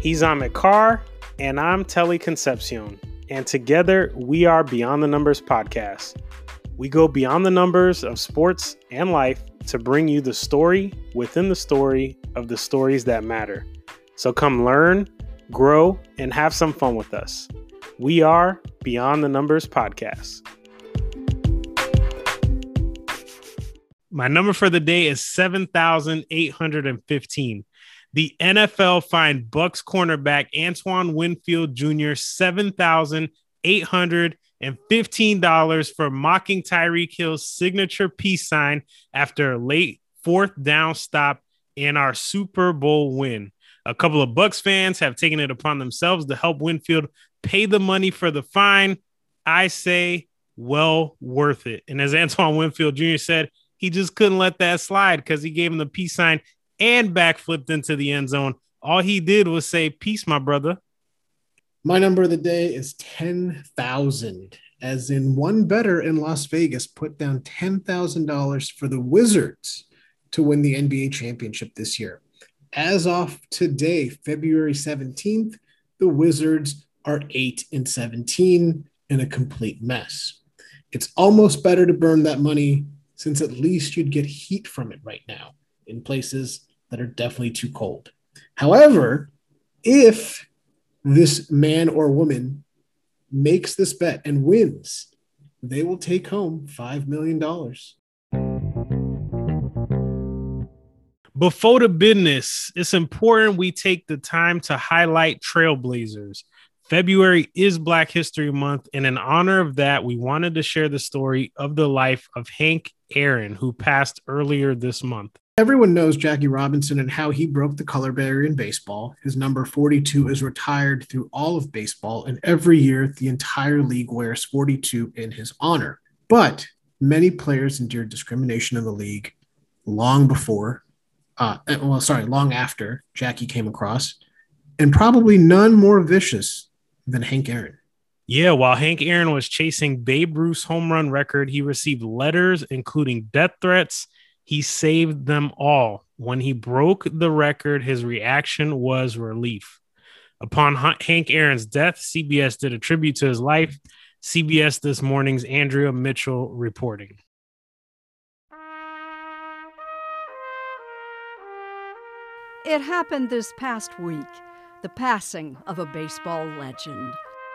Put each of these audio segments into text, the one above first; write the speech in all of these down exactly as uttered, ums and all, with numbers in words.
He's Ahmed Carr, and I'm Telly Concepcion. And together, we are Beyond the Numbers podcast. We go beyond the numbers of sports and life to bring you the story within the story of the stories that matter. So come learn, grow, and have some fun with us. We are Beyond the Numbers podcast. My number for the day is seven thousand eight hundred fifteen. The N F L fined Bucs cornerback Antoine Winfield Junior seven thousand eight hundred fifteen dollars for mocking Tyreek Hill's signature peace sign after a late fourth down stop in our Super Bowl win. A couple of Bucs fans have taken it upon themselves to help Winfield pay the money for the fine. I say, well worth it. And as Antoine Winfield Junior said, he just couldn't let that slide because he gave him the peace sign and backflipped into the end zone. All he did was say, peace, my brother. My number of the day is ten thousand, as in one bettor in Las Vegas put down ten thousand dollars for the Wizards to win the N B A championship this year. As of today, February seventeenth, the Wizards are eight and seventeen in a complete mess. It's almost better to burn that money, since at least you'd get heat from it right now in places that are definitely too cold. However, if this man or woman makes this bet and wins, they will take home five million dollars. Before the business, it's important we take the time to highlight trailblazers. February is Black History Month, and in honor of that, we wanted to share the story of the life of Hank Aaron, who passed earlier this month. Everyone knows Jackie Robinson and how he broke the color barrier in baseball. His number forty-two is retired through all of baseball, and every year the entire league wears forty-two in his honor. But many players endured discrimination in the league long before, uh, well, sorry, long after Jackie came across, and probably none more vicious than Hank Aaron. Yeah, while Hank Aaron was chasing Babe Ruth's home run record, he received letters including death threats. He saved them all. When he broke the record, his reaction was relief. Upon H- Hank Aaron's death, C B S did a tribute to his life. C B S This Morning's Andrea Mitchell reporting. It happened this past week, the passing of a baseball legend.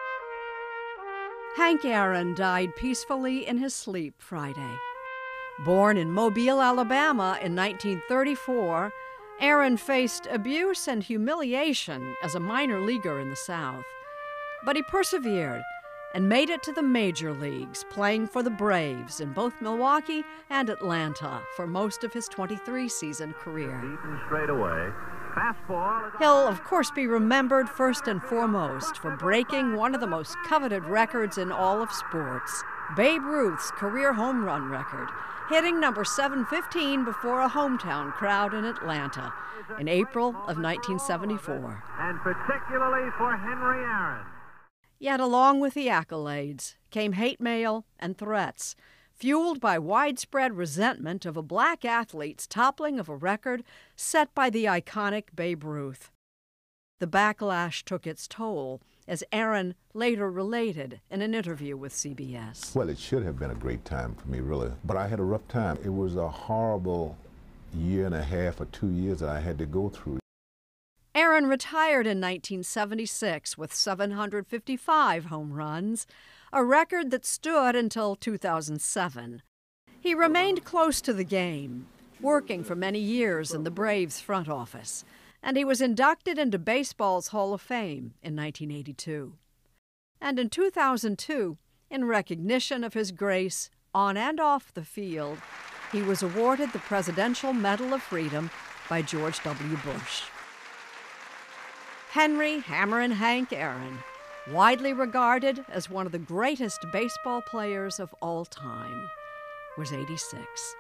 Hank Aaron died peacefully in his sleep Friday. Born in Mobile, Alabama in nineteen thirty-four, Aaron faced abuse and humiliation as a minor leaguer in the South. But he persevered and made it to the major leagues, playing for the Braves in both Milwaukee and Atlanta for most of his twenty-three season career. Straight away. He'll, of course, be remembered first and foremost for breaking one of the most coveted records in all of sports, Babe Ruth's career home run record, hitting number seven fifteen before a hometown crowd in Atlanta in April of nineteen seventy-four. And particularly for Henry Aaron. Yet along with the accolades came hate mail and threats, fueled by widespread resentment of a black athlete's toppling of a record set by the iconic Babe Ruth. The backlash took its toll, as Aaron later related in an interview with C B S. Well, it should have been a great time for me, really, but I had a rough time. It was a horrible year and a half or two years that I had to go through. Aaron retired in nineteen seventy-six with seven hundred fifty-five home runs, a record that stood until two thousand seven. He remained close to the game, working for many years in the Braves front office, and he was inducted into baseball's Hall of Fame in nineteen eighty-two. And in two thousand two, in recognition of his grace on and off the field, he was awarded the Presidential Medal of Freedom by George W. Bush. Henry Hammerin' Hank Aaron, widely regarded as one of the greatest baseball players of all time, was eighty-six.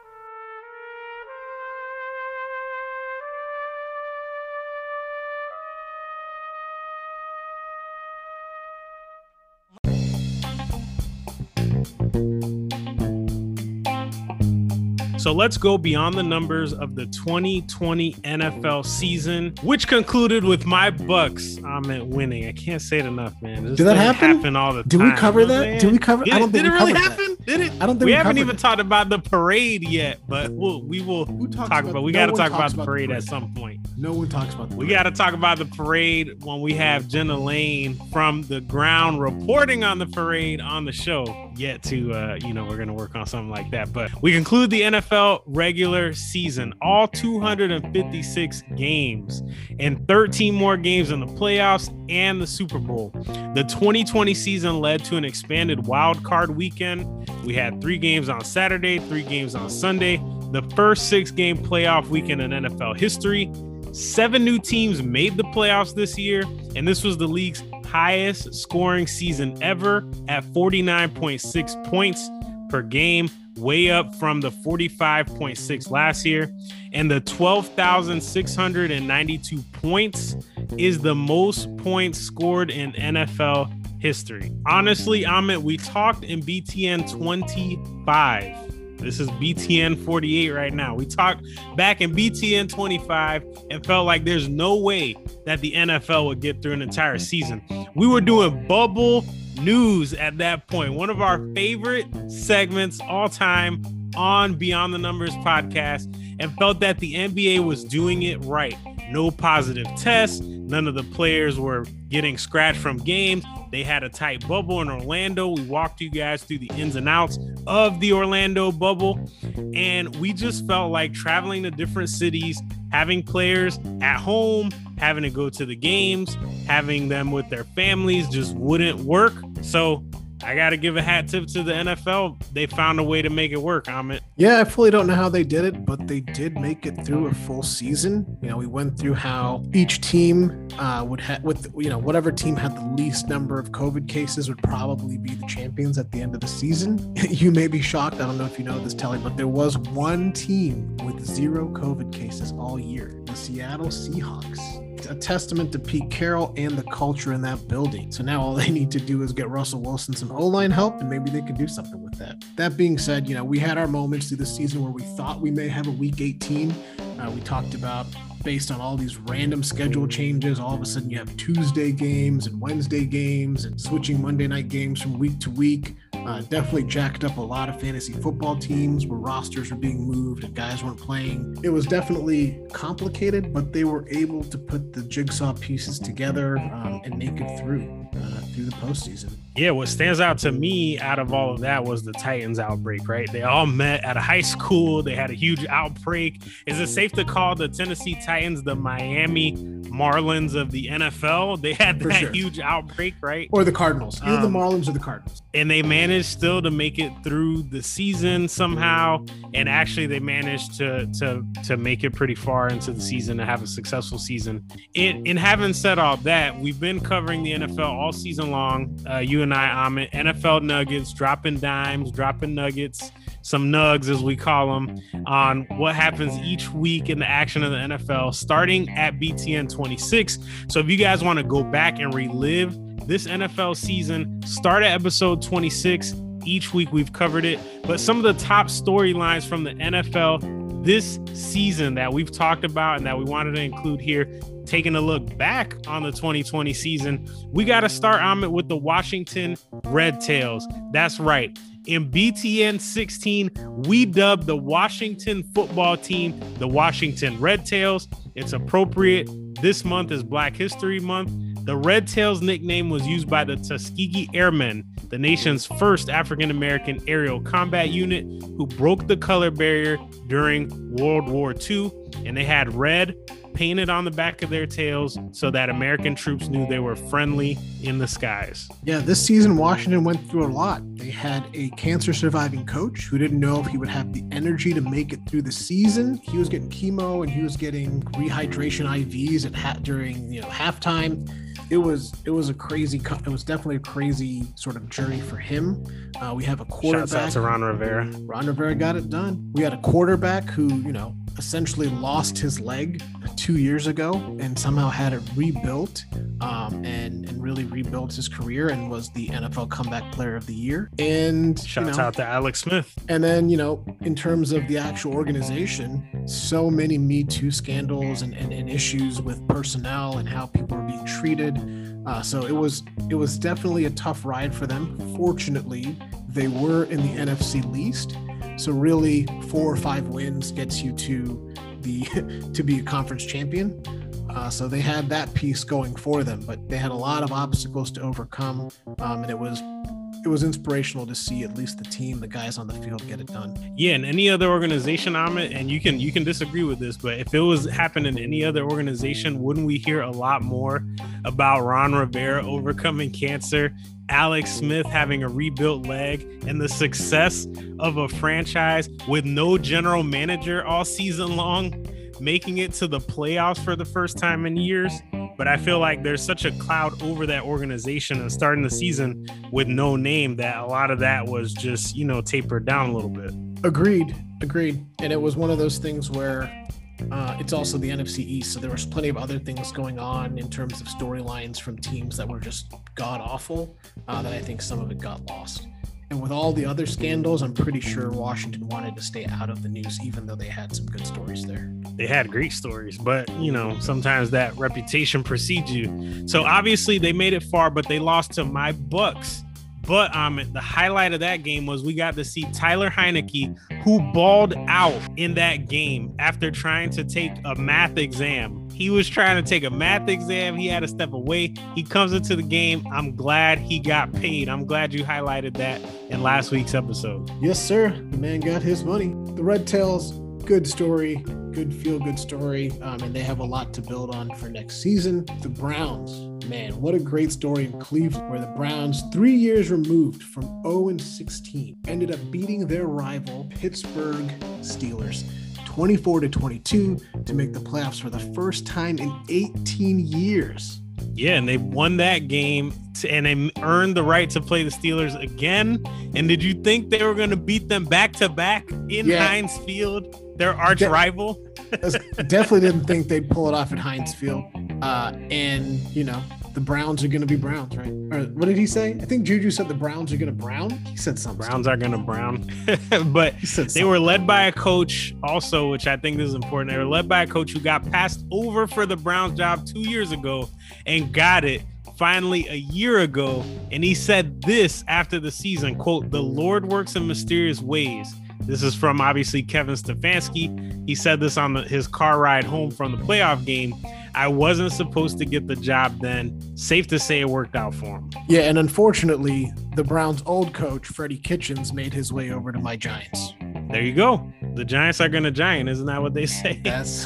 So let's go beyond the numbers of the twenty twenty N F L season, which concluded with my Bucks um, at winning. I can't say it enough, man. This Did that happen? happen all the Did time. we cover you know that? Did we cover? Did, I don't did think it we really covered happen? That. Did it? I don't think we, we haven't covered even it. talked about the parade yet, but we'll, we will talks talk about- about. We no got to one talk talks about the about the parade parade. at some point. No one talks about the We parade. got to talk about the parade when we have Jenna Lane from the ground reporting on the parade on the show. Yet to, uh, you know, we're going to work on something like that. But we conclude the N F L regular season, all two hundred fifty-six games and thirteen more games in the playoffs and the Super Bowl. The twenty twenty season led to an expanded wild card weekend. We had three games on Saturday, three games on Sunday, the first six game playoff weekend in N F L history. Seven new teams made the playoffs this year, and this was the league's highest scoring season ever at forty-nine point six points per game, way up from the forty-five point six last year. And the twelve thousand six hundred ninety-two points is the most points scored in N F L history. Honestly, Amit, we talked in B T N twenty-five. This is B T N forty-eight right now. We talked back in B T N twenty-five and felt like there's no way that the N F L would get through an entire season. We were doing bubble news at that point. One of our favorite segments all time on Beyond the Numbers podcast, and felt that the N B A was doing it right. No positive tests. None of the players were getting scratched from games. They had a tight bubble in Orlando. We walked you guys through the ins and outs of the Orlando bubble. And we just felt like traveling to different cities, having players at home, having to go to the games, having them with their families just wouldn't work. So I got to give a hat tip to the N F L. They found a way to make it work, Amit. Yeah, I fully don't know how they did it, but they did make it through a full season. You know, we went through how each team uh, would have, with, you know, whatever team had the least number of COVID cases would probably be the champions at the end of the season. You may be shocked. I don't know if you know this, Telly, but there was one team with zero COVID cases all year, the Seattle Seahawks. A testament to Pete Carroll and the culture in that building. So now all they need to do is get Russell Wilson some O-line help, and maybe they can do something with that. That being said, you know, we had our moments through the season where we thought we may have a week eighteen. Uh, we talked about, based on all these random schedule changes, all of a sudden you have Tuesday games and Wednesday games and switching Monday night games from week to week. Uh, definitely jacked up a lot of fantasy football teams where rosters were being moved and guys weren't playing. It was definitely complicated, but they were able to put the jigsaw pieces together um, and make it through uh, through the postseason. Yeah, what stands out to me out of all of that was the Titans outbreak, right? They all met at a high school. They had a huge outbreak. Is it safe to call the Tennessee Titans the Miami Marlins of the N F L? They had For that sure. huge outbreak, right? Or the Cardinals. Either the Um, Marlins or the Cardinals. And they managed still to make it through the season somehow. And actually they managed to to to make it pretty far into the season and have a successful season. And, and having said all that, we've been covering the N F L all season long. Uh, you and I, Amit, N F L nuggets, dropping dimes, dropping nuggets, some nugs as we call them, on what happens each week in the action of the N F L, starting at B T N twenty-six. So if you guys want to go back and relive this N F L season, start at episode twenty-six. Each week we've covered it, but some of the top storylines from the N F L this season that we've talked about and that we wanted to include here, taking a look back on the twenty twenty season, we got to start, Amit, with the Washington Red Tails. That's right. In B T N sixteen, we dubbed the Washington football team the Washington Red Tails. It's appropriate. This month is Black History Month. The Red Tails nickname was used by the Tuskegee Airmen, the nation's first African-American aerial combat unit who broke the color barrier during World War Two, and they had red painted on the back of their tails so that American troops knew they were friendly in the skies. Yeah, this season, Washington went through a lot. They had a cancer surviving coach who didn't know if he would have the energy to make it through the season. He was getting chemo and he was getting rehydration I Vs at ha- during you know halftime. It was it was a crazy, it was definitely a crazy sort of journey for him. Uh, we have a quarterback. Shouts out to Ron Rivera. Ron Rivera got it done. We had a quarterback who, you know, essentially lost his leg two years ago and somehow had it rebuilt. um, and, and really rebuilt his career and was the N F L Comeback Player of the Year. And shouts you know, out to Alex Smith. And then, you know, in terms of the actual organization, so many Me Too scandals and, and, and issues with personnel and how people are being treated. Uh, so it was it was definitely a tough ride for them. Fortunately, they were in the N F C least. So really, four or five wins gets you to the to be a conference champion. Uh, so they had that piece going for them, but they had a lot of obstacles to overcome, um, and it was it was inspirational to see at least the team, the guys on the field, get it done. Yeah, and any other organization, Amit, and you can you can disagree with this, but if it was happening in any other organization, wouldn't we hear a lot more about Ron Rivera overcoming cancer, Alex Smith having a rebuilt leg, and the success of a franchise with no general manager all season long, making it to the playoffs for the first time in years? But I feel like there's such a cloud over that organization and starting the season with no name that a lot of that was just, you know, tapered down a little bit. Agreed. Agreed. And it was one of those things where uh, it's also the N F C East. So there was plenty of other things going on in terms of storylines from teams that were just god awful, uh, that I think some of it got lost. And with all the other scandals, I'm pretty sure Washington wanted to stay out of the news, even though they had some good stories there. They had great stories, but, you know, sometimes that reputation precedes you. So obviously they made it far, but they lost to my Bucks. But um, the highlight of that game was we got to see Tyler Heineke, who balled out in that game after trying to take a math exam. He was trying to take a math exam. He had to step away. He comes into the game. I'm glad he got paid. I'm glad you highlighted that in last week's episode. Yes, sir. The man got his money. The Red Tails, good story, good feel-good story, um, and they have a lot to build on for next season. The Browns, man, what a great story in Cleveland, where the Browns, three years removed from oh and sixteen, ended up beating their rival Pittsburgh Steelers twenty-four to twenty-two to make the playoffs for the first time in eighteen years. Yeah, and they won that game to, and they earned the right to play the Steelers again. And did you think they were going to beat them back to back in yeah. Heinz Field, their arch De- rival? Definitely didn't think they'd pull it off at Heinz Field. Uh, and, you know, the Browns are going to be Browns, right? Or what did he say? I think Juju said the Browns are going to brown. He said something. Browns are going to brown. But they were led by a coach also, which I think is important. They were led by a coach who got passed over for the Browns job two years ago and got it finally a year ago. And he said this after the season, quote, "The Lord works in mysterious ways." This is from obviously Kevin Stefanski. He said this on the, his car ride home from the playoff game. "I wasn't supposed to get the job then. Safe to say it worked out for him." Yeah, and unfortunately, the Browns' old coach, Freddie Kitchens, made his way over to my Giants. There you go. The Giants are going to giant. Isn't that what they say? That's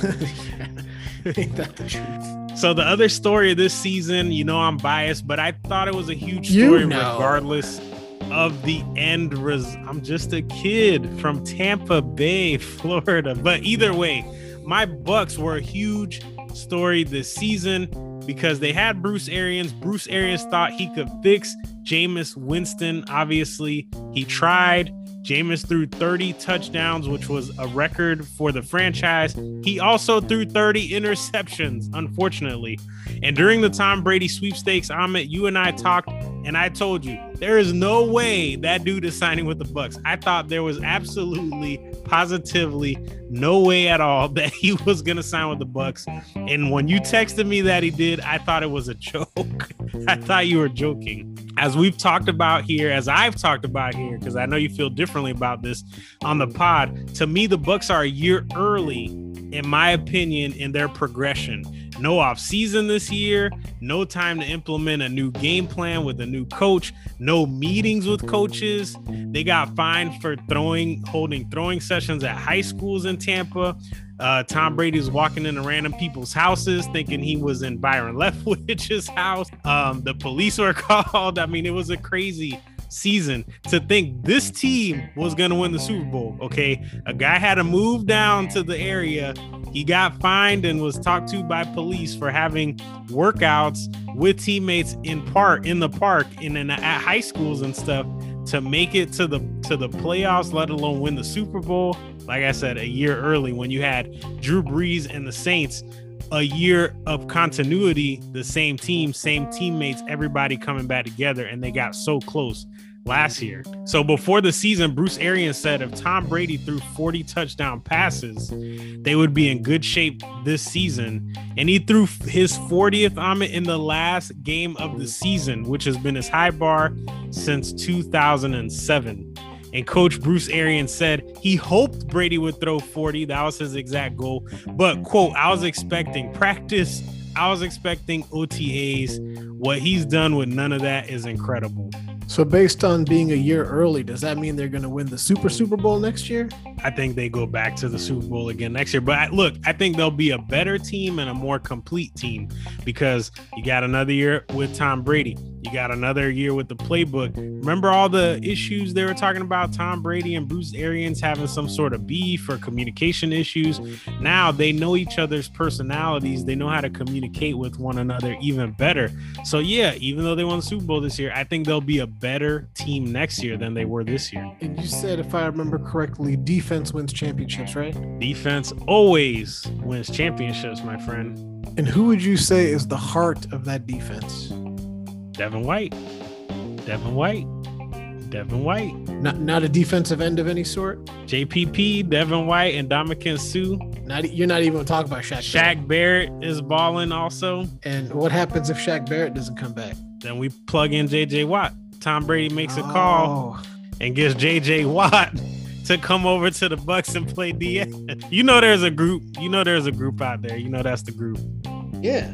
ain't that the truth? So the other story of this season, you know I'm biased, but I thought it was a huge story you know. regardless of the end res- I'm just a kid from Tampa Bay, Florida. But either way, my Bucks were a huge story this season because they had Bruce Arians. Bruce Arians thought he could fix Jameis Winston. Obviously, he tried. Jameis threw thirty touchdowns, which was a record for the franchise. He also threw thirty interceptions, unfortunately. And during the Tom Brady sweepstakes, Amit, you and I talked, and I told you, there is no way that dude is signing with the Bucks. I thought there was absolutely, positively no way at all that he was going to sign with the Bucks. And when you texted me that he did, I thought it was a joke. I thought you were joking. As we've talked about here, as I've talked about here, because I know you feel differently about this on the pod, to me, the Bucks are a year early, in my opinion, in their progression. No off season this year, no time to implement a new game plan with a new coach, no meetings with coaches. They got fined for throwing, holding throwing sessions at high schools in Tampa. Uh, Tom Brady was walking into random people's houses thinking he was in Byron Leftwich's house. Um, the police were called. I mean, it was a crazy season to think this team was going to win the Super Bowl. Okay. A guy had to move down to the area. He got fined and was talked to by police for having workouts with teammates in part in the park in, in at high schools and stuff to make it to the to the playoffs, let alone win the Super Bowl. Like I said, a year early when you had Drew Brees and the Saints a year of continuity, the same team, same teammates, everybody coming back together, and they got so close last year. So before the season, Bruce Arians said if Tom Brady threw forty touchdown passes, they would be in good shape this season. And he threw his fortieth Amit in the last game of the season, which has been his high bar since two thousand seven. And Coach Bruce Arians said he hoped Brady would throw forty. That was his exact goal. But, quote, I was expecting practice. I was expecting O T As. What he's done with none of that is incredible. So based on being a year early, does that mean they're going to win the Super Super Bowl next year? I think they go back to the Super Bowl again next year. But I, look, I think they'll be a better team and a more complete team because you got another year with Tom Brady. You got another year with the playbook. Remember all the issues they were talking about, Tom Brady and Bruce Arians having some sort of beef or communication issues? Now they know each other's personalities. They know how to communicate with one another even better. So, yeah, even though they won the Super Bowl this year, I think they'll be a better team next year than they were this year. And you said, if I remember correctly, defense wins championships, right? Defense always wins championships, my friend. And who would you say is the heart of that defense? Devin White. Devin White. Devin White. Not not a defensive end of any sort? J P P, Devin White, and Ndamukong Suh. Not, you're not even going to talk about Shaq Shaq Barrett. Barrett is balling also. And what happens if Shaq Barrett doesn't come back? Then we plug in J J Watt. Tom Brady makes a call oh. and gets J J Watt to come over to the Bucks and play D F. You know there's a group. You know there's a group out there. You know that's the group. Yeah.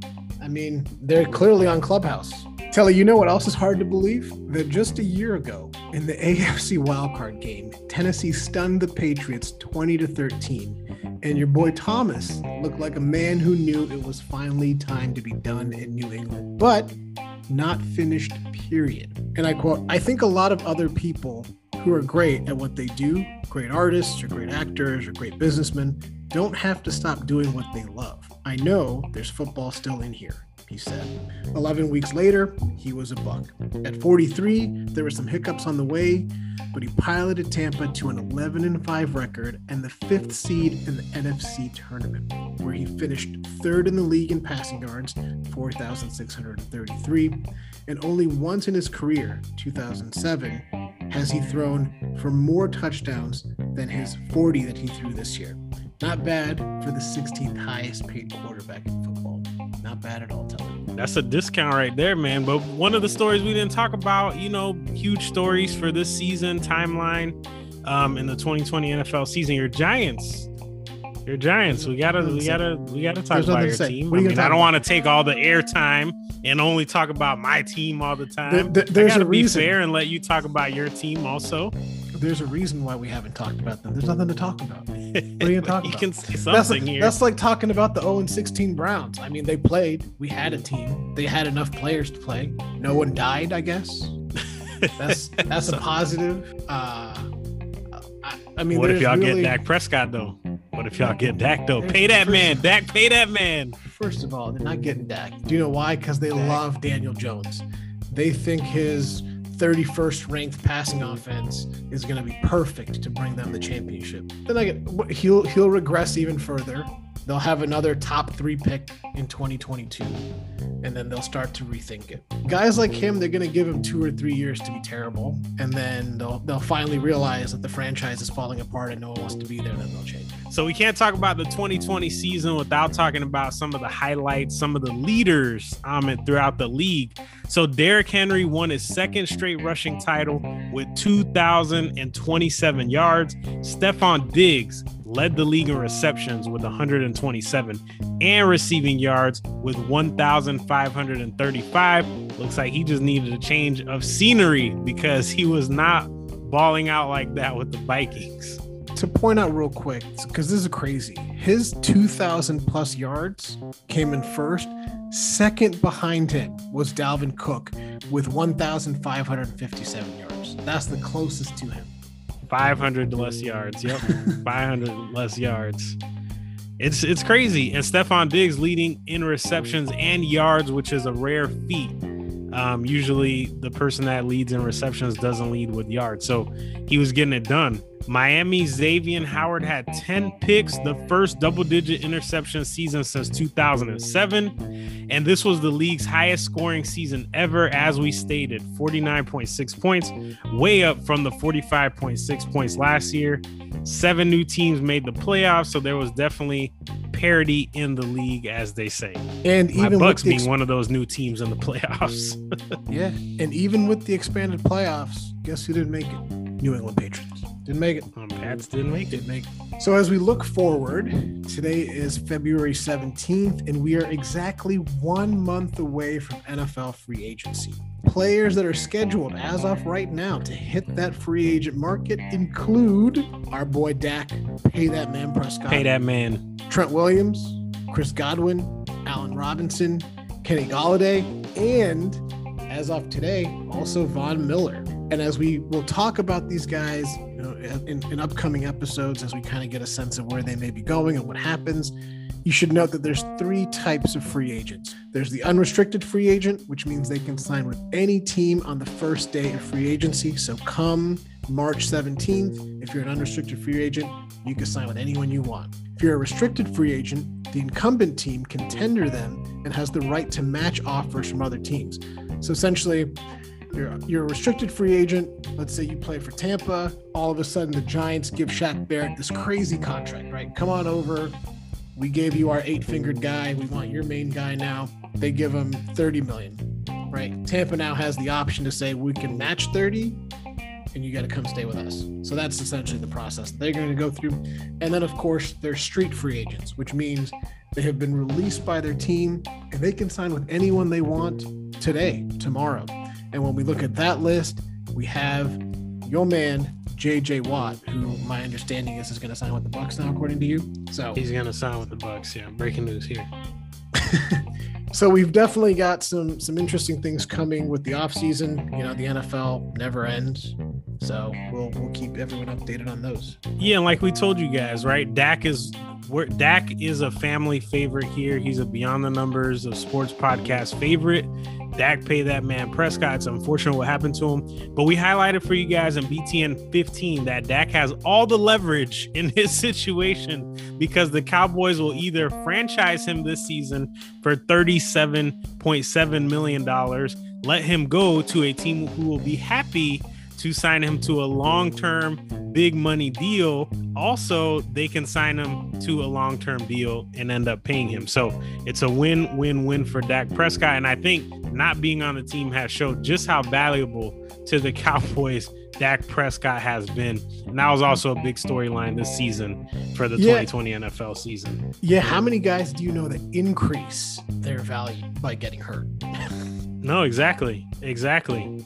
I mean, they're clearly on Clubhouse. Telly, you know what else is hard to believe? That just a year ago in the A F C wildcard game, Tennessee stunned the Patriots twenty to thirteen, and your boy Thomas looked like a man who knew it was finally time to be done in New England, but not finished, period. And I quote, I think a lot of other people who are great at what they do, great artists or great actors or great businessmen, don't have to stop doing what they love. I know there's football still in here, he said. eleven weeks later, he was a Buck. At forty-three, there were some hiccups on the way, but he piloted Tampa to an eleven and five record and the fifth seed in the N F C tournament, where he finished third in the league in passing yards, four thousand six hundred thirty-three, and only once in his career, two thousand seven, has he thrown for more touchdowns than his forty that he threw this year. Not bad for the sixteenth highest paid quarterback in football. Not bad at all, Telly. That's a discount right there, man. But one of the stories we didn't talk about, you know, huge stories for this season timeline um, in the twenty twenty N F L season. Your Giants, your Giants. We gotta, we gotta, we gotta talk There's about your to team. I mean, I don't want to take all the airtime and only talk about my team all the time. There, there, there's I gotta a be reason. fair and let you talk about your team also. There's a reason why we haven't talked about them. There's nothing to talk about. What are you going to talk you about? can say something that's like, here. That's like talking about the oh and sixteen Browns. I mean, they played. We had a team. They had enough players to play. No one died, I guess. That's that's a positive. Uh, I, I mean, what if y'all really, get Dak Prescott, though? What if y'all get Dak, though? Pay that first, man. Dak, pay that man. First of all, they're not getting Dak. Do you know why? Because they Dak. love Daniel Jones. They think his thirty-first ranked passing offense is going to be perfect to bring them the championship. Then I get he'll he'll regress even further. They'll have another top three pick in twenty twenty-two, and then they'll start to rethink it. Guys like him, they're going to give him two or three years to be terrible, and then they'll they'll finally realize that the franchise is falling apart and no one wants to be there, and then they'll change. So we can't talk about the twenty twenty season without talking about some of the highlights, some of the leaders um, throughout the league. So Derrick Henry won his second straight rushing title with two thousand twenty-seven yards. Stephon Diggs led the league in receptions with one hundred twenty-seven and receiving yards with one thousand five hundred thirty-five. Looks like he just needed a change of scenery because he was not balling out like that with the Vikings. To point out real quick, because this is crazy, his two thousand plus yards came in first. Second behind him was Dalvin Cook with one thousand five hundred fifty-seven yards. That's the closest to him. five hundred less yards. Yep. five hundred less yards. It's it's crazy. And Stephon Diggs leading in receptions and yards, which is a rare feat. Um, usually the person that leads in receptions doesn't lead with yards. So he was getting it done. Miami's Xavier Howard had ten picks, the first double-digit interception season since two thousand seven. And this was the league's highest scoring season ever, as we stated, forty-nine point six points, way up from the forty-five point six points last year. Seven new teams made the playoffs, so there was definitely parity in the league, as they say. And My even Bucks with the being ex- one of those new teams in the playoffs. yeah, and even with the expanded playoffs, guess who didn't make it? New England Patriots didn't make it. Um, Pats didn't make it. Didn't make it. So as we look forward, today is February seventeenth, and we are exactly one month away from N F L free agency. Players that are scheduled as of right now to hit that free agent market include our boy Dak, pay that man Prescott, Pay that man. Trent Williams, Chris Godwin, Allen Robinson, Kenny Golladay, and as of today, also Von Miller. And as we will talk about these guys, you know, in, in upcoming episodes, as we kind of get a sense of where they may be going and what happens, you should note that there's three types of free agents. There's the unrestricted free agent, which means they can sign with any team on the first day of free agency. So come March seventeenth, if you're an unrestricted free agent, you can sign with anyone you want. If you're a restricted free agent, the incumbent team can tender them and has the right to match offers from other teams. So essentially, You're, you're a restricted free agent. Let's say you play for Tampa. All of a sudden, the Giants give Shaq Barrett this crazy contract, right? Come on over. We gave you our eight-fingered guy. We want your main guy now. They give him thirty million dollars, right? Tampa now has the option to say, we can match thirty, and you got to come stay with us. So that's essentially the process they're going to go through. And then, of course, they're street free agents, which means they have been released by their team, and they can sign with anyone they want today, tomorrow. And when we look at that list, we have your man, J J Watt, who my understanding is is going to sign with the Bucks now, according to you. So He's going to sign with the Bucks. Yeah, breaking news here. So we've definitely got some some interesting things coming with the offseason. You know, the N F L never ends. So we'll we'll keep everyone updated on those. Yeah, and like we told you guys, right? Dak is we're, Dak is a family favorite here. He's a Beyond the Numbers of Sports podcast favorite. Dak pay that man Prescott. It's unfortunate what happened to him. But we highlighted for you guys in B T N fifteen that Dak has all the leverage in his situation because the Cowboys will either franchise him this season for thirty-seven point seven million dollars, let him go to a team who will be happy to sign him to a long-term big money deal. Also, they can sign him to a long-term deal and end up paying him. So it's a win-win-win for Dak Prescott. And I think not being on the team has showed just how valuable to the Cowboys Dak Prescott has been. And that was also a big storyline this season for the yeah. twenty twenty N F L season. Yeah. How many guys do you know that increase their value by getting hurt? No, exactly. Exactly.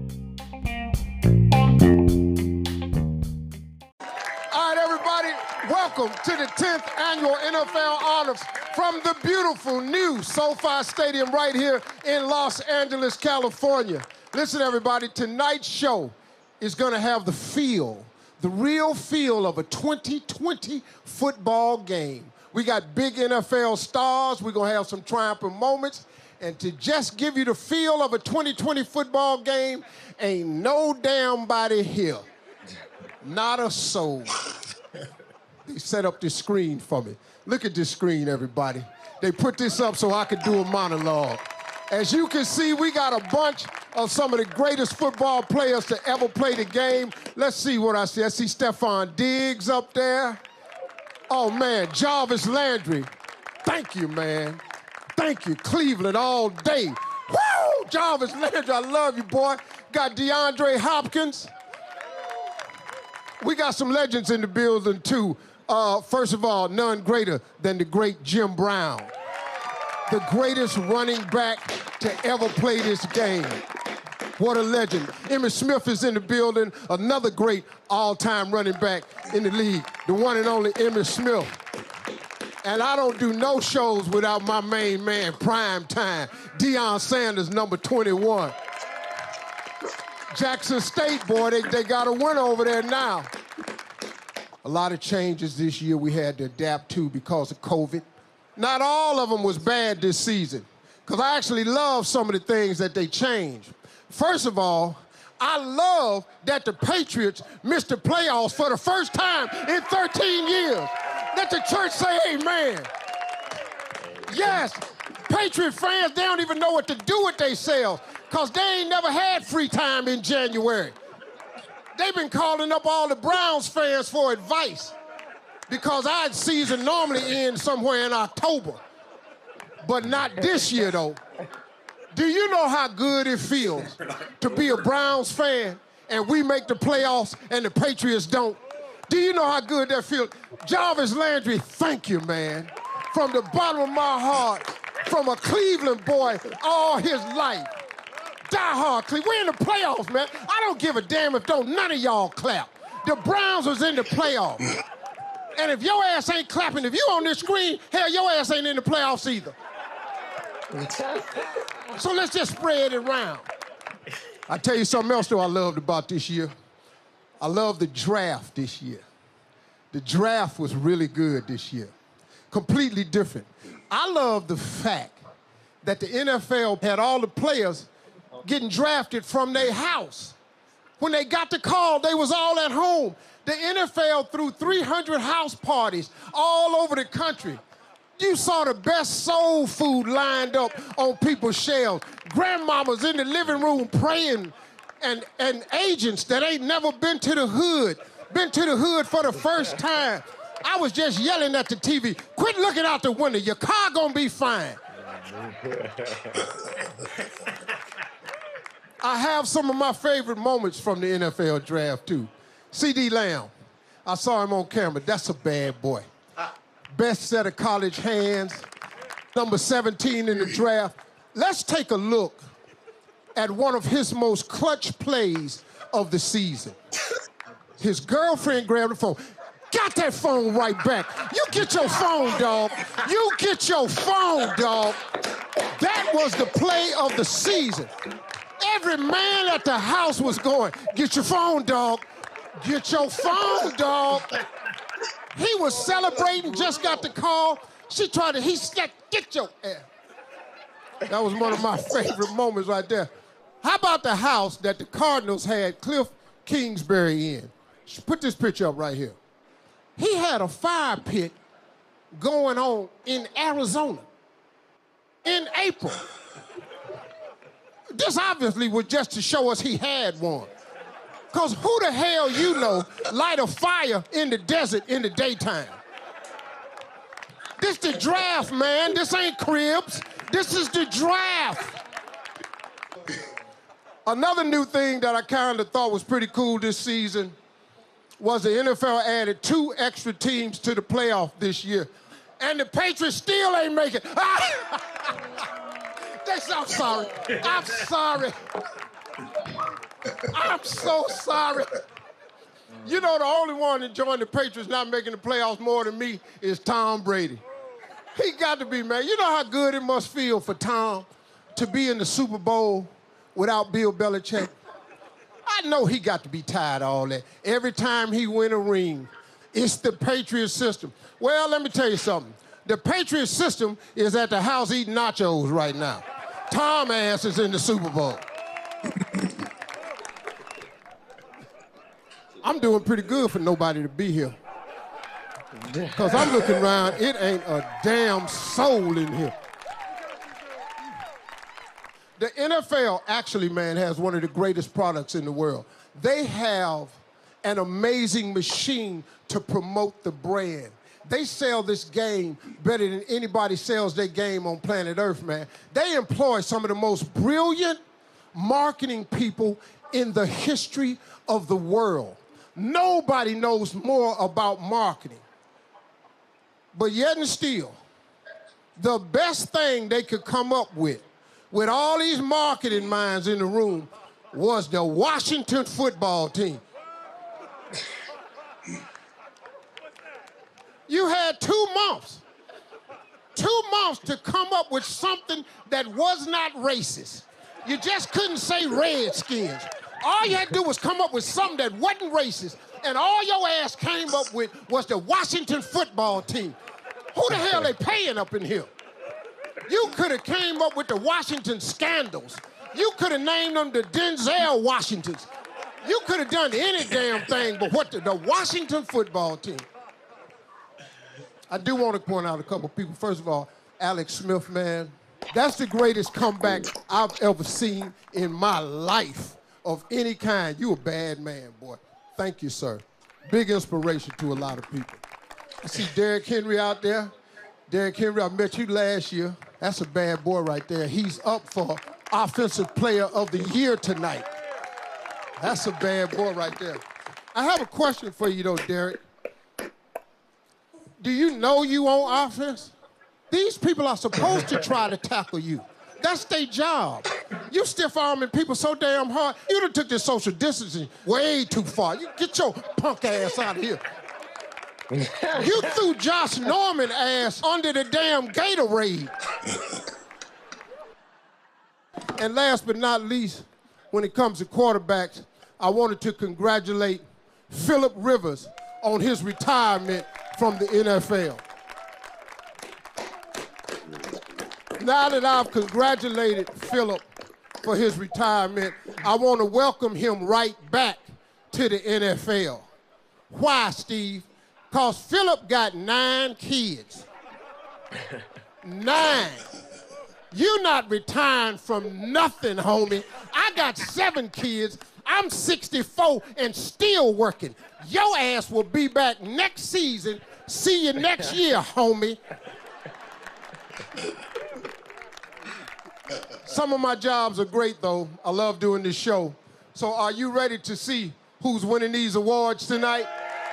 Welcome to the tenth annual N F L Honors from the beautiful new SoFi Stadium right here in Los Angeles, California. Listen, everybody, tonight's show is going to have the feel, the real feel of a twenty twenty football game. We got big N F L stars. We're going to have some triumphant moments. And to just give you the feel of a twenty twenty football game, ain't no damn body here. Not a soul. They set up this screen for me. Look at this screen, everybody. They put this up so I could do a monologue. As you can see, we got a bunch of some of the greatest football players to ever play the game. Let's see what I see. I see Stephon Diggs up there. Oh, man, Jarvis Landry. Thank you, man. Thank you, Cleveland all day. Woo! Jarvis Landry, I love you, boy. Got DeAndre Hopkins. We got some legends in the building, too. Uh, first of all, none greater than the great Jim Brown, the greatest running back to ever play this game. What a legend. Emmitt Smith is in the building, another great all-time running back in the league, the one and only Emmitt Smith. And I don't do no shows without my main man, prime time, Deion Sanders, number twenty-one. Jackson State, boy, they, they got a winner over there now. A lot of changes this year we had to adapt to because of COVID. Not all of them was bad this season. because I actually love some of the things that they changed. First of all, I love that the Patriots missed the playoffs for the first time in thirteen years. Let the church say amen. Yes, Patriot fans, they don't even know what to do with themselves because they ain't never had free time in January. They've been calling up all the Browns fans for advice because our season normally ends somewhere in October, but not this year, though. Do you know how good it feels to be a Browns fan and we make the playoffs and the Patriots don't? Do you know how good that feels? Jarvis Landry, thank you, man. From the bottom of my heart, from a Cleveland boy all his life. Die hard, Cleveland. We're in the playoffs, man. I don't give a damn if don't none of y'all clap. The Browns was in the playoffs. And if your ass ain't clapping, if you on this screen, hell, your ass ain't in the playoffs either. So let's just spread it around. I tell you something else, though, I loved about this year. I love the draft this year. The draft was really good this year. Completely different. I love the fact that the N F L had all the players getting drafted from their house. When they got the call, they was all at home. The N F L threw three hundred house parties all over the country. You saw the best soul food lined up on people's shelves. Grandmamas in the living room praying, and, and agents that ain't never been to the hood, been to the hood for the first time. I was just yelling at the T V, quit looking out the window, your car gonna be fine. I have some of my favorite moments from the N F L draft too. C D Lamb, I saw him on camera, that's a bad boy. Best set of college hands, number seventeen in the draft. Let's take a look at one of his most clutch plays of the season. His girlfriend grabbed the phone. Got that phone right back. You get your phone, dog. You get your phone, dog. That was the play of the season. Every man at the house was going, get your phone, dog. Get your phone, dog. He was celebrating, just got the call. She tried to, he said, get your ass. That was one of my favorite moments right there. How about the house that the Cardinals had Cliff Kingsbury in? Put this picture up right here. He had a fire pit going on in Arizona in April. This obviously was just to show us he had one. Because who the hell you know light a fire in the desert in the daytime? This the draft, man. This ain't cribs. This is the draft. Another new thing that I kind of thought was pretty cool this season was the N F L added two extra teams to the playoff this year. And the Patriots still ain't making it. I'm sorry. I'm sorry. I'm so sorry. You know, the only one enjoying the Patriots not making the playoffs more than me is Tom Brady. He got to be, man. You know how good it must feel for Tom to be in the Super Bowl without Bill Belichick? I know he got to be tired of all that. Every time he win a ring, it's the Patriot system. Well, let me tell you something. The Patriot system is at the house eating nachos right now. Tom ass is in the Super Bowl. I'm doing pretty good for nobody to be here. Because I'm looking around, it ain't a damn soul in here. The N F L actually, man, has one of the greatest products in the world. They have an amazing machine to promote the brand. They sell this game better than anybody sells their game on planet Earth, man. They employ some of the most brilliant marketing people in the history of the world. Nobody knows more about marketing. But yet and still, the best thing they could come up with, with all these marketing minds in the room, was the Washington football team. You had two months, two months to come up with something that was not racist. You just couldn't say Redskins. All you had to do was come up with something that wasn't racist, and all your ass came up with was the Washington football team. Who the hell they paying up in here? You could have came up with the Washington Scandals. You could have named them the Denzel Washingtons. You could have done any damn thing but what the, the Washington football team. I do want to point out a couple people. First of all, Alex Smith, man, that's the greatest comeback I've ever seen in my life of any kind. You a bad man, boy. Thank you, sir. Big inspiration to a lot of people. I see Derrick Henry out there. Derrick Henry, I met you last year. That's a bad boy right there. He's up for Offensive Player of the Year tonight. That's a bad boy right there. I have a question for you, though, Derrick. Do you know you on offense? These people are supposed to try to tackle you. That's their job. You stiff arming people so damn hard. You done took this social distancing way too far. You get your punk ass out of here. You threw Josh Norman ass under the damn Gatorade. And last but not least, when it comes to quarterbacks, I wanted to congratulate Phillip Rivers on his retirement from the N F L. Now that I've congratulated Phillip for his retirement, I want to welcome him right back to the N F L. Why, Steve? Because Phillip got nine kids. Nine. You're not retiring from nothing, homie. I got seven kids. I'm sixty-four and still working. Your ass will be back next season. See you next year, homie. Some of my jobs are great, though. I love doing this show. So are you ready to see who's winning these awards tonight?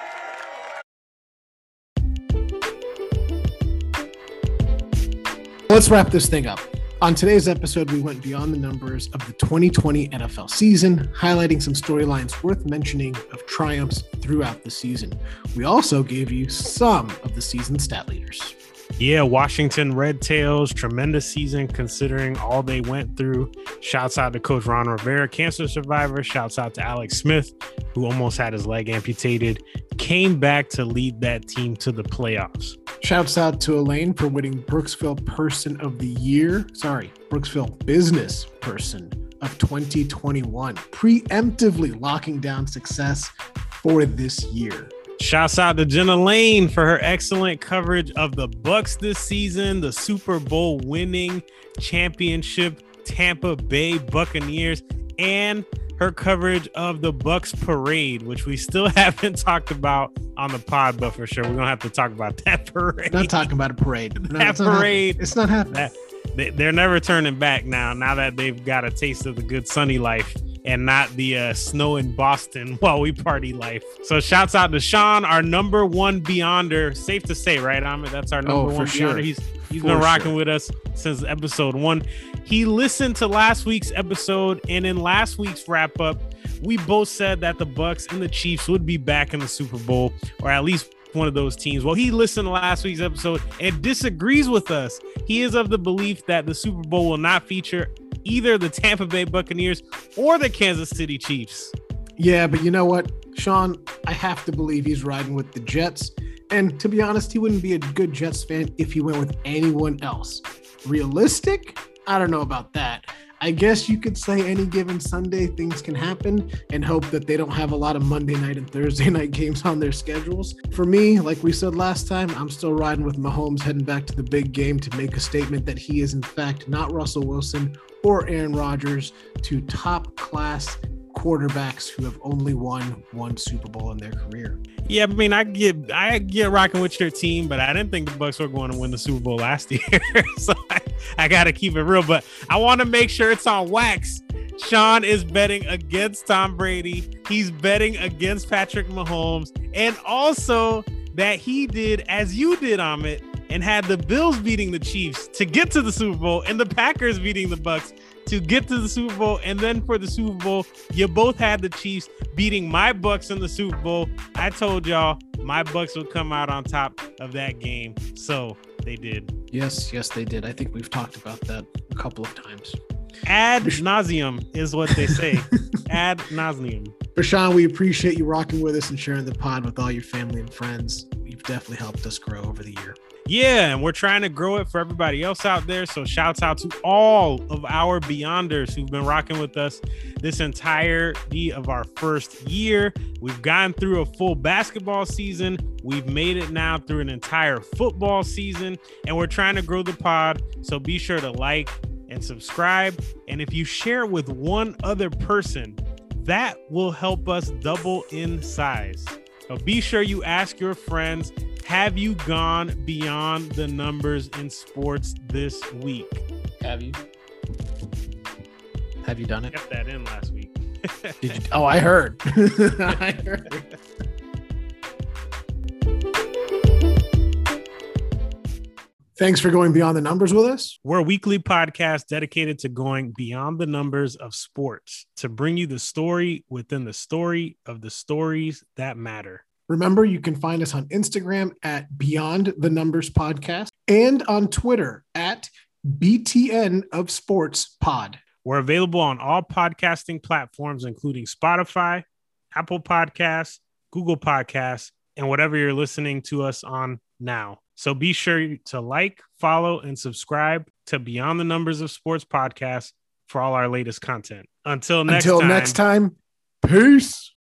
Let's wrap this thing up. On today's episode, we went beyond the numbers of the twenty twenty N F L season, highlighting some storylines worth mentioning of triumphs throughout the season. We also gave you some of the season stat leaders. Yeah, Washington Red Tails, tremendous season considering all they went through. Shouts out to Coach Ron Rivera, cancer survivor. Shouts out to Alex Smith, who almost had his leg amputated, came back to lead that team to the playoffs. Shouts out to Elaine for winning Brooksville Person of the Year. Sorry, Brooksville Business Person of twenty twenty-one, preemptively locking down success for this year. Shouts out to Jenna Lane for her excellent coverage of the Bucs this season, the Super Bowl winning championship Tampa Bay Buccaneers, and her coverage of the Bucs parade, which we still haven't talked about on the pod, but for sure we're gonna have to talk about that parade. Not talking about a parade. No, that it's not parade, happening. It's not happening. That, they, they're never turning back now. Now that they've got a taste of the good sunny life and not the uh, snow in Boston while we party life. So shouts out to Sean, our number one Beyonder. Safe to say, right, Ahmed? That's our number oh, one sure. Beyonder. He's he's for been rocking sure. with us since episode one. He listened to last week's episode, and in last week's wrap up, we both said that the Bucs and the Chiefs would be back in the Super Bowl, or at least one of those teams. Well, he listened to last week's episode and disagrees with us. He is of the belief that the Super Bowl will not feature either the Tampa Bay Buccaneers or the Kansas City Chiefs. Yeah, but you know what, Sean, I have to believe he's riding with the Jets. And to be honest, he wouldn't be a good Jets fan if he went with anyone else. Realistic? I don't know about that. I guess you could say any given Sunday things can happen and hope that they don't have a lot of Monday night and Thursday night games on their schedules. For me, like we said last time, I'm still riding with Mahomes heading back to the big game to make a statement that he is in fact not Russell Wilson or Aaron Rodgers, two top class quarterbacks who have only won one Super Bowl in their career. Yeah, I mean, I get I get rocking with your team, but I didn't think the Bucs were going to win the Super Bowl last year. So I, I got to keep it real. But I want to make sure it's on wax. Sean is betting against Tom Brady. He's betting against Patrick Mahomes. And also that he did, as you did, Amit, and had the Bills beating the Chiefs to get to the Super Bowl and the Packers beating the Bucs to get to the Super Bowl. And then for the Super Bowl, you both had the Chiefs beating my Bucs in the Super Bowl. I told y'all my Bucs would come out on top of that game. So they did. Yes, yes, they did. I think we've talked about that a couple of times. Ad nauseum is what they say. Ad nauseum. Rashawn, we appreciate you rocking with us and sharing the pod with all your family and friends. You've definitely helped us grow over the year. Yeah, and we're trying to grow it for everybody else out there. So shouts out to all of our Beyonders who've been rocking with us this entirety of our first year. We've gone through a full basketball season. We've made it now through an entire football season, and we're trying to grow the pod. So be sure to like and subscribe. And if you share with one other person, that will help us double in size. So be sure you ask your friends, have you gone beyond the numbers in sports this week? Have you? Have you done it? I got that in last week. Did you? Oh, I heard. I heard. Thanks for going beyond the numbers with us. We're a weekly podcast dedicated to going beyond the numbers of sports to bring you the story within the story of the stories that matter. Remember, you can find us on Instagram at Beyond the Numbers Podcast and on Twitter at B T N of Sports Pod. We're available on all podcasting platforms, including Spotify, Apple Podcasts, Google Podcasts, and whatever you're listening to us on now. So be sure to like, follow, and subscribe to Beyond the Numbers of Sports Podcast for all our latest content. Until next Until time. next time, peace.